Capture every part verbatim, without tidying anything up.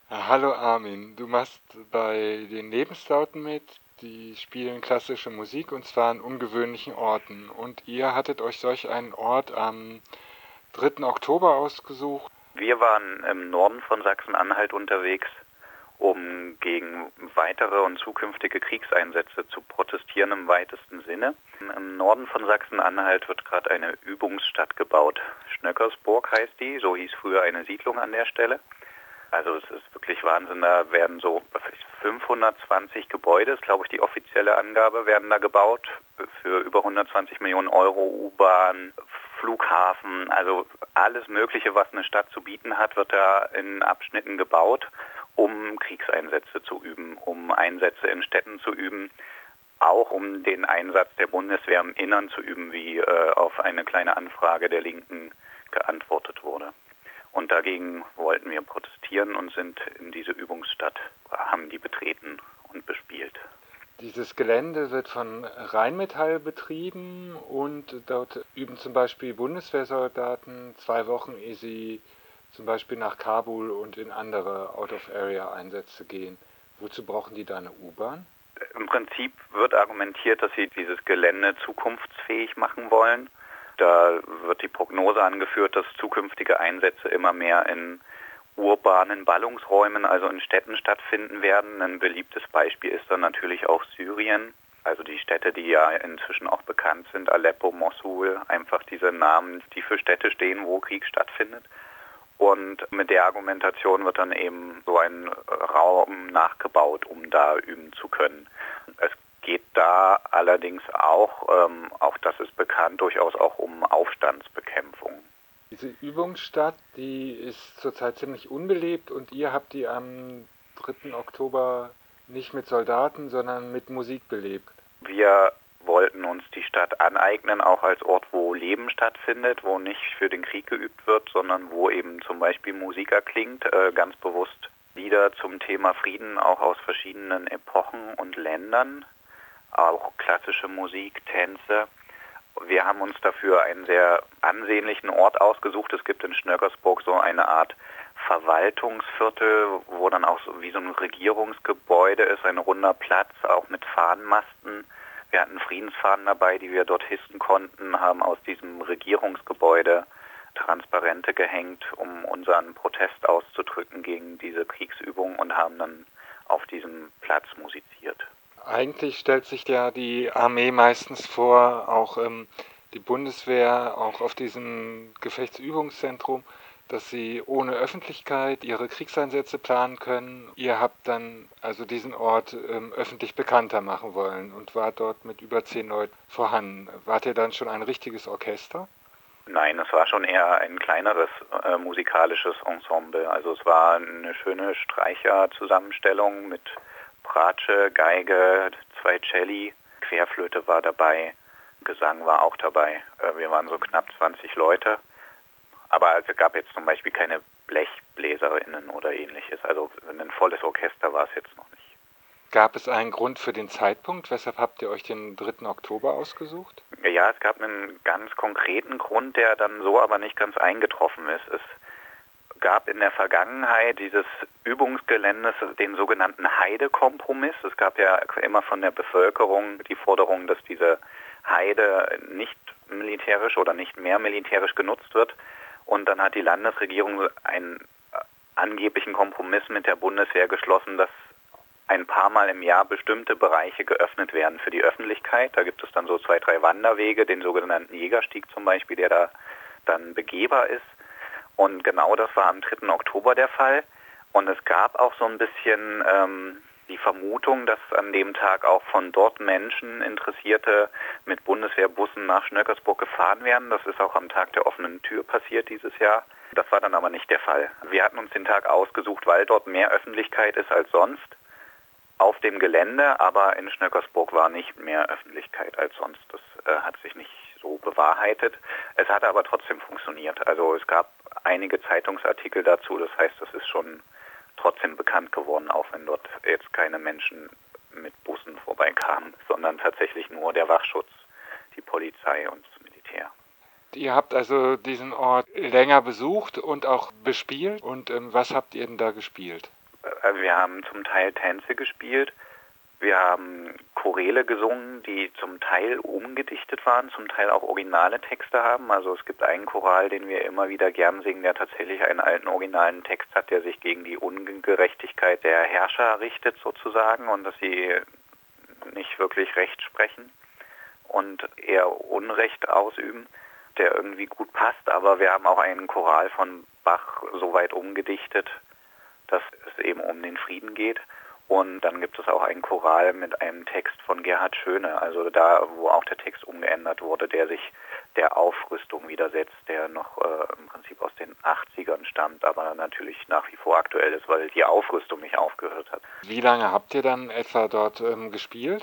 Ah, Hallo Armin, du machst bei den Lebenslauten mit, die spielen klassische Musik und zwar an ungewöhnlichen Orten. Und ihr hattet euch solch einen Ort am dritten Oktober ausgesucht. Wir waren im Norden von Sachsen-Anhalt unterwegs, um gegen weitere und zukünftige Kriegseinsätze zu protestieren im weitesten Sinne. Im Norden von Sachsen-Anhalt wird gerade eine Übungsstadt gebaut. Schnöckersburg heißt die, so hieß früher eine Siedlung an der Stelle. Also es ist wirklich Wahnsinn, da werden so fünfhundertzwanzig Gebäude, ist glaube ich die offizielle Angabe, werden da gebaut für über hundertzwanzig Millionen Euro, U-Bahn, Flughafen, also alles Mögliche, was eine Stadt zu bieten hat, wird da in Abschnitten gebaut, um Kriegseinsätze zu üben, um Einsätze in Städten zu üben, auch um den Einsatz der Bundeswehr im Innern zu üben, wie äh, auf eine kleine Anfrage der Linken geantwortet wurde. Und dagegen wollten wir protestieren und sind in diese Übungsstadt, haben die betreten und bespielt. Dieses Gelände wird von Rheinmetall betrieben und dort üben zum Beispiel Bundeswehrsoldaten zwei Wochen, ehe sie zum Beispiel nach Kabul und in andere Out-of-Area-Einsätze gehen. Wozu brauchen die da eine U-Bahn? Im Prinzip wird argumentiert, dass sie dieses Gelände zukunftsfähig machen wollen. Da wird die Prognose angeführt, dass zukünftige Einsätze immer mehr in urbanen Ballungsräumen, also in Städten stattfinden werden. Ein beliebtes Beispiel ist dann natürlich auch Syrien. Also die Städte, die ja inzwischen auch bekannt sind, Aleppo, Mossul, einfach diese Namen, die für Städte stehen, wo Krieg stattfindet. Und mit der Argumentation wird dann eben so ein Raum nachgebaut, um da üben zu können. Es geht da allerdings auch, ähm, auch das ist bekannt, durchaus auch um Aufstandsbekämpfung. Diese Übungsstadt, die ist zurzeit ziemlich unbelebt und ihr habt die am dritten Oktober nicht mit Soldaten, sondern mit Musik belebt. Wir wollten uns die Stadt aneignen, auch als Ort, wo Leben stattfindet, wo nicht für den Krieg geübt wird, sondern wo eben zum Beispiel Musik erklingt, äh, ganz bewusst Lieder zum Thema Frieden, auch aus verschiedenen Epochen und Ländern, auch klassische Musik, Tänze. Wir haben uns dafür einen sehr ansehnlichen Ort ausgesucht. Es gibt in Schnöckersburg so eine Art Verwaltungsviertel, wo dann auch so wie so ein Regierungsgebäude ist, ein runder Platz, auch mit Fahnenmasten. Wir hatten Friedensfahnen dabei, die wir dort hissen konnten, haben aus diesem Regierungsgebäude Transparente gehängt, um unseren Protest auszudrücken gegen diese Kriegsübung und haben dann auf diesem Platz musiziert. Eigentlich stellt sich ja die Armee meistens vor, auch ähm, die Bundeswehr, auch auf diesem Gefechtsübungszentrum, dass sie ohne Öffentlichkeit ihre Kriegseinsätze planen können. Ihr habt dann also diesen Ort ähm, öffentlich bekannter machen wollen und wart dort mit über zehn Leuten vorhanden. Wart ihr dann schon ein richtiges Orchester? Nein, es war schon eher ein kleineres äh, musikalisches Ensemble. Also es war eine schöne Streicherzusammenstellung mit Bratsche, Geige, zwei Celli, Querflöte war dabei, Gesang war auch dabei. Äh, wir waren so knapp zwanzig Leute. Aber es gab jetzt zum Beispiel keine BlechbläserInnen oder ähnliches. Also ein volles Orchester war es jetzt noch nicht. Gab es einen Grund für den Zeitpunkt? Weshalb habt ihr euch den dritten Oktober ausgesucht? Ja, es gab einen ganz konkreten Grund, der dann so aber nicht ganz eingetroffen ist. Es gab in der Vergangenheit dieses Übungsgeländes den sogenannten Heide-Kompromiss. Es gab ja immer von der Bevölkerung die Forderung, dass diese Heide nicht militärisch oder nicht mehr militärisch genutzt wird. Und dann hat die Landesregierung einen angeblichen Kompromiss mit der Bundeswehr geschlossen, dass ein paar Mal im Jahr bestimmte Bereiche geöffnet werden für die Öffentlichkeit. Da gibt es dann so zwei, drei Wanderwege, den sogenannten Jägerstieg zum Beispiel, der da dann begehbar ist. Und genau das war am dritten Oktober der Fall. Und es gab auch so ein bisschen ähm, die Vermutung, dass an dem Tag auch von dort Menschen, Interessierte, mit Bundeswehrbussen nach Schnöckersburg gefahren werden. Das ist auch am Tag der offenen Tür passiert dieses Jahr. Das war dann aber nicht der Fall. Wir hatten uns den Tag ausgesucht, weil dort mehr Öffentlichkeit ist als sonst auf dem Gelände, aber in Schnöckersburg war nicht mehr Öffentlichkeit als sonst. Das äh, hat sich nicht so bewahrheitet. Es hat aber trotzdem funktioniert. Also es gab einige Zeitungsartikel dazu, das heißt, es ist schon trotzdem bekannt geworden, auch wenn dort jetzt keine Menschen mit Bussen vorbeikamen, sondern tatsächlich nur der Wachschutz, die Polizei und das Militär. Ihr habt also diesen Ort länger besucht und auch bespielt. Und ähm, was habt ihr denn da gespielt? Wir haben zum Teil Tänze gespielt. Wir haben Choräle gesungen, die zum Teil umgedichtet waren, zum Teil auch originale Texte haben. Also es gibt einen Choral, den wir immer wieder gern singen, der tatsächlich einen alten originalen Text hat, der sich gegen die Ungerechtigkeit der Herrscher richtet sozusagen und dass sie nicht wirklich Recht sprechen und eher Unrecht ausüben, der irgendwie gut passt. Aber wir haben auch einen Choral von Bach so weit umgedichtet, dass es eben um den Frieden geht. Und dann gibt es auch einen Choral mit einem Text von Gerhard Schöne, also da, wo auch der Text umgeändert wurde, der sich der Aufrüstung widersetzt, der noch äh, im Prinzip aus den achtzigern stammt, aber natürlich nach wie vor aktuell ist, weil die Aufrüstung nicht aufgehört hat. Wie lange habt ihr dann etwa dort ähm, gespielt?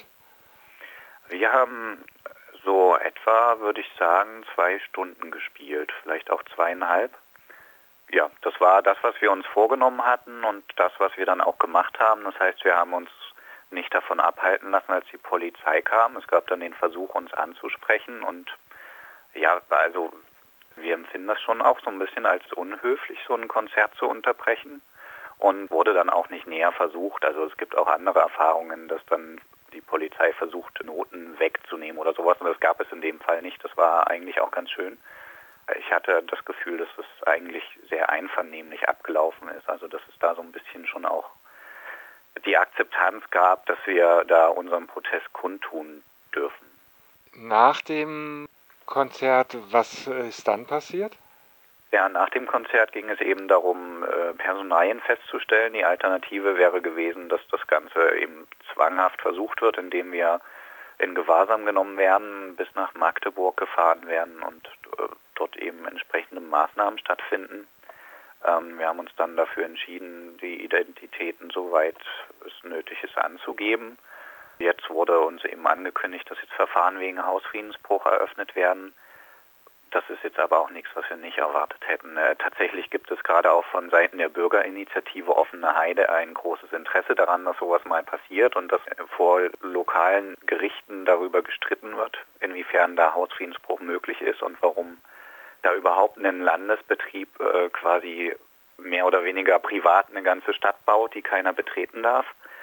Wir haben so etwa, würde ich sagen, zwei Stunden gespielt, vielleicht auch zweieinhalb. Ja, das war das, was wir uns vorgenommen hatten und das, was wir dann auch gemacht haben. Das heißt, wir haben uns nicht davon abhalten lassen, als die Polizei kam. Es gab dann den Versuch, uns anzusprechen und ja, also wir empfinden das schon auch so ein bisschen als unhöflich, so ein Konzert zu unterbrechen und wurde dann auch nicht näher versucht. Also es gibt auch andere Erfahrungen, dass dann die Polizei versucht, Noten wegzunehmen oder sowas und das gab es in dem Fall nicht. Das war eigentlich auch ganz schön. Ich hatte das Gefühl, dass es eigentlich sehr einvernehmlich abgelaufen ist, also dass es da so ein bisschen schon auch die Akzeptanz gab, dass wir da unseren Protest kundtun dürfen. Nach dem Konzert, was ist dann passiert? Ja, nach dem Konzert ging es eben darum, Personalien festzustellen. Die Alternative wäre gewesen, dass das Ganze eben zwanghaft versucht wird, indem wir in Gewahrsam genommen werden, bis nach Magdeburg gefahren werden und äh, dort eben entsprechende Maßnahmen stattfinden. Ähm, wir haben uns dann dafür entschieden, die Identitäten soweit es nötig ist anzugeben. Jetzt wurde uns eben angekündigt, dass jetzt Verfahren wegen Hausfriedensbruch eröffnet werden. Das ist jetzt aber auch nichts, was wir nicht erwartet hätten. Äh, tatsächlich gibt es gerade auch von Seiten der Bürgerinitiative Offene Heide ein großes Interesse daran, dass sowas mal passiert und dass vor lokalen Gerichten darüber gestritten wird, inwiefern da Hausfriedensbruch möglich ist und warum da überhaupt ein Landesbetrieb äh, quasi mehr oder weniger privat eine ganze Stadt baut, die keiner betreten darf.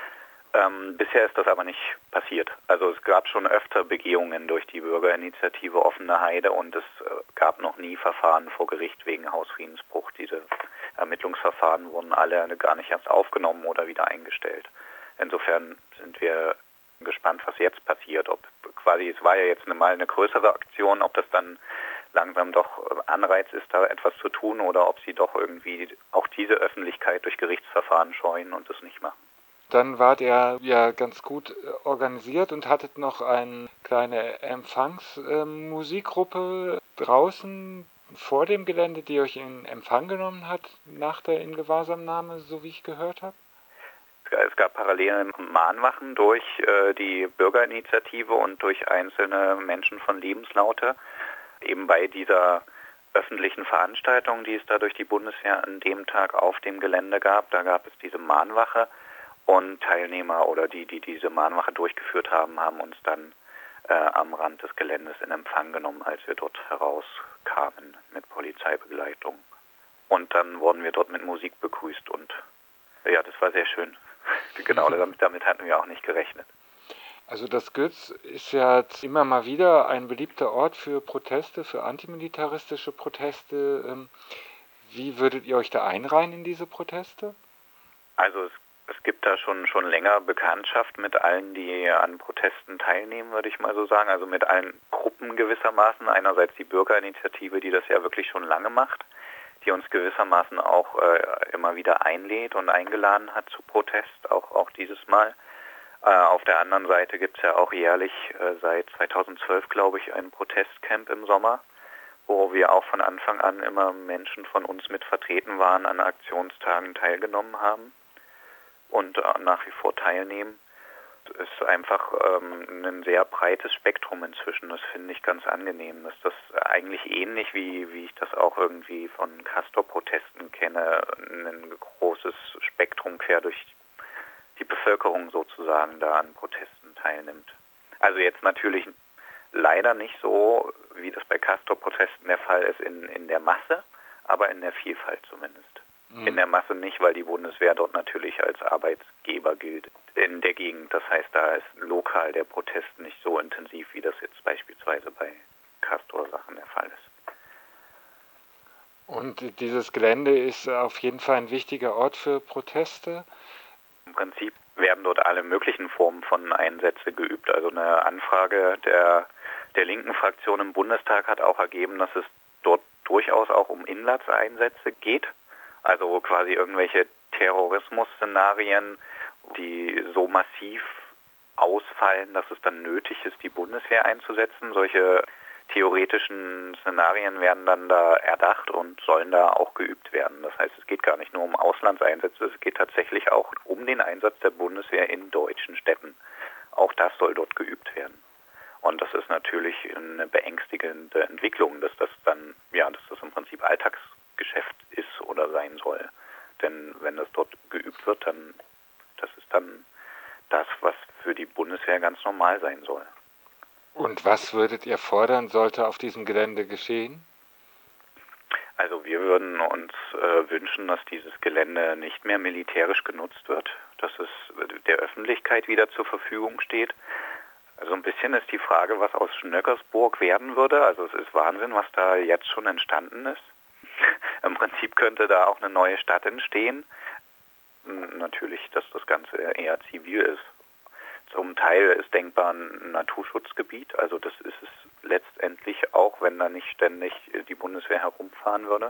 Ähm, bisher ist das aber nicht passiert. Also es gab schon öfter Begehungen durch die Bürgerinitiative Offene Heide und es äh, gab noch nie Verfahren vor Gericht wegen Hausfriedensbruch. Diese Ermittlungsverfahren wurden alle gar nicht erst aufgenommen oder wieder eingestellt. Insofern sind wir gespannt, was jetzt passiert. Ob quasi, es war ja jetzt mal eine größere Aktion, ob das dann langsam doch Anreiz ist, da etwas zu tun oder ob sie doch irgendwie auch diese Öffentlichkeit durch Gerichtsverfahren scheuen und das nicht machen. Dann wart ihr ja ganz gut organisiert und hattet noch eine kleine Empfangsmusikgruppe äh, draußen vor dem Gelände, die euch in Empfang genommen hat nach der Ingewahrsamnahme, so wie ich gehört habe. Es gab parallele Mahnwachen durch äh, die Bürgerinitiative und durch einzelne Menschen von Lebenslaute, eben bei dieser öffentlichen Veranstaltung, die es da durch die Bundeswehr an dem Tag auf dem Gelände gab. Da gab es diese Mahnwache. Und Teilnehmer oder die, die diese Mahnwache durchgeführt haben, haben uns dann äh, am Rand des Geländes in Empfang genommen, als wir dort herauskamen mit Polizeibegleitung. Und dann wurden wir dort mit Musik begrüßt und ja, das war sehr schön. Genau, damit, damit hatten wir auch nicht gerechnet. Also das Götz ist ja immer mal wieder ein beliebter Ort für Proteste, für antimilitaristische Proteste. Wie würdet ihr euch da einreihen in diese Proteste? Also es Es gibt da schon schon länger Bekanntschaft mit allen, die an Protesten teilnehmen, würde ich mal so sagen. Also mit allen Gruppen gewissermaßen. Einerseits die Bürgerinitiative, die das ja wirklich schon lange macht, die uns gewissermaßen auch äh, immer wieder einlädt und eingeladen hat zu Protest, auch, auch dieses Mal. Äh, auf der anderen Seite gibt es ja auch jährlich äh, seit zweitausendzwölf, glaube ich, ein Protestcamp im Sommer, wo wir auch von Anfang an immer Menschen von uns mit vertreten waren, an Aktionstagen teilgenommen haben und nach wie vor teilnehmen. Es ist einfach ähm, ein sehr breites Spektrum inzwischen. Das finde ich ganz angenehm. Das ist das eigentlich ähnlich, wie, wie ich das auch irgendwie von Castor-Protesten kenne, ein großes Spektrum quer durch die Bevölkerung sozusagen da an Protesten teilnimmt. Also jetzt natürlich leider nicht so, wie das bei Castor-Protesten der Fall ist, in, in der Masse, aber in der Vielfalt zumindest. In der Masse nicht, weil die Bundeswehr dort natürlich als Arbeitsgeber gilt in der Gegend. Das heißt, da ist lokal der Protest nicht so intensiv, wie das jetzt beispielsweise bei Castor-Sachen der Fall ist. Und dieses Gelände ist auf jeden Fall ein wichtiger Ort für Proteste? Im Prinzip werden dort alle möglichen Formen von Einsätzen geübt. Also eine Anfrage der, der linken Fraktion im Bundestag hat auch ergeben, dass es dort durchaus auch um Inlandseinsätze geht. Also quasi irgendwelche Terrorismus-Szenarien, die so massiv ausfallen, dass es dann nötig ist, die Bundeswehr einzusetzen. Solche theoretischen Szenarien werden dann da erdacht und sollen da auch geübt werden. Das heißt, es geht gar nicht nur um Auslandseinsätze, es geht tatsächlich auch um den Einsatz der Bundeswehr in deutschen Städten. Auch das soll dort geübt werden. Und das ist natürlich eine beängstigende Entwicklung, dass das dann, ja, dass das im Prinzip Alltagsgeschäft ist oder sein soll. Denn wenn das dort geübt wird, dann, das ist dann das, was für die Bundeswehr ganz normal sein soll. Und was würdet ihr fordern, sollte auf diesem Gelände geschehen? Also wir würden uns äh, wünschen, dass dieses Gelände nicht mehr militärisch genutzt wird, dass es der Öffentlichkeit wieder zur Verfügung steht. Also ein bisschen ist die Frage, was aus Schnöckersburg werden würde. Also es ist Wahnsinn, was da jetzt schon entstanden ist. Im Prinzip könnte da auch eine neue Stadt entstehen. Natürlich, dass das Ganze eher zivil ist. Zum Teil ist denkbar ein Naturschutzgebiet, also das ist es letztendlich auch, wenn da nicht ständig die Bundeswehr herumfahren würde.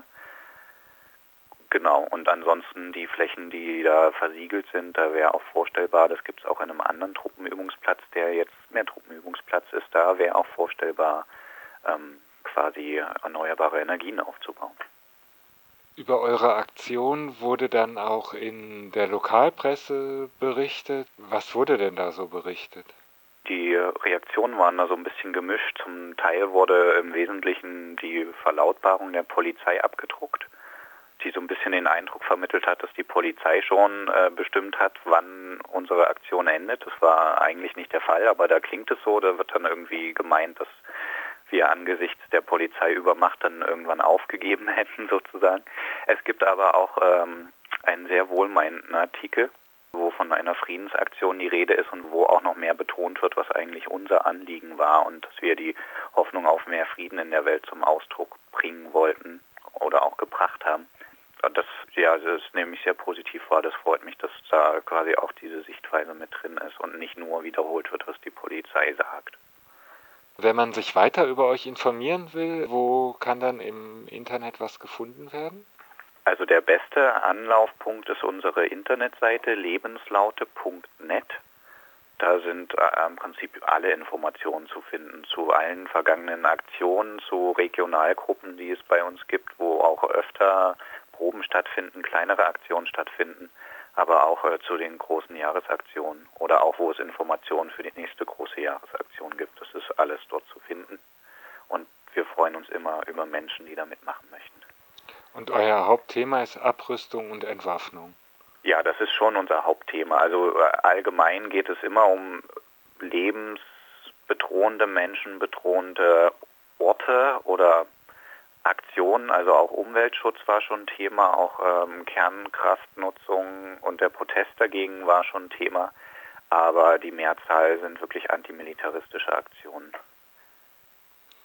Genau, und ansonsten die Flächen, die da versiegelt sind, da wäre auch vorstellbar, das gibt es auch in einem anderen Truppenübungsplatz, der jetzt mehr Truppenübungsplatz ist, da wäre auch vorstellbar, ähm, quasi erneuerbare Energien aufzubauen. Über eure Aktion wurde dann auch in der Lokalpresse berichtet. Was wurde denn da so berichtet? Die Reaktionen waren da so ein bisschen gemischt. Zum Teil wurde im Wesentlichen die Verlautbarung der Polizei abgedruckt, die so ein bisschen den Eindruck vermittelt hat, dass die Polizei schon äh, bestimmt hat, wann unsere Aktion endet. Das war eigentlich nicht der Fall, aber da klingt es so, da wird dann irgendwie gemeint, dass wir angesichts der Polizeiübermacht dann irgendwann aufgegeben hätten sozusagen. Es gibt aber auch ähm, einen sehr wohlmeinenden Artikel, wo von einer Friedensaktion die Rede ist und wo auch noch mehr betont wird, was eigentlich unser Anliegen war und dass wir die Hoffnung auf mehr Frieden in der Welt zum Ausdruck bringen wollten oder auch gebracht haben. Und das, ja, das nehme ich sehr positiv wahr. Das freut mich, dass da quasi auch diese Sichtweise mit drin ist und nicht nur wiederholt wird, was die Polizei sagt. Wenn man sich weiter über euch informieren will, wo kann dann im Internet was gefunden werden? Also der beste Anlaufpunkt ist unsere Internetseite lebenslaute punkt net. Da sind äh, im Prinzip alle Informationen zu finden zu allen vergangenen Aktionen, zu Regionalgruppen, die es bei uns gibt, wo auch öfter Proben stattfinden, kleinere Aktionen stattfinden, aber auch äh, zu den großen Jahresaktionen oder auch wo es Informationen für die nächste große Jahresaktion gibt. Das ist alles dort zu finden und wir freuen uns immer über Menschen, die da mitmachen möchten. Und euer Hauptthema ist Abrüstung und Entwaffnung. Ja, das ist schon unser Hauptthema. Also äh, allgemein geht es immer um lebensbedrohende, menschenbedrohende Orte oder Aktionen, also auch Umweltschutz war schon Thema, auch ähm, Kernkraftnutzung und der Protest dagegen war schon Thema, aber die Mehrzahl sind wirklich antimilitaristische Aktionen.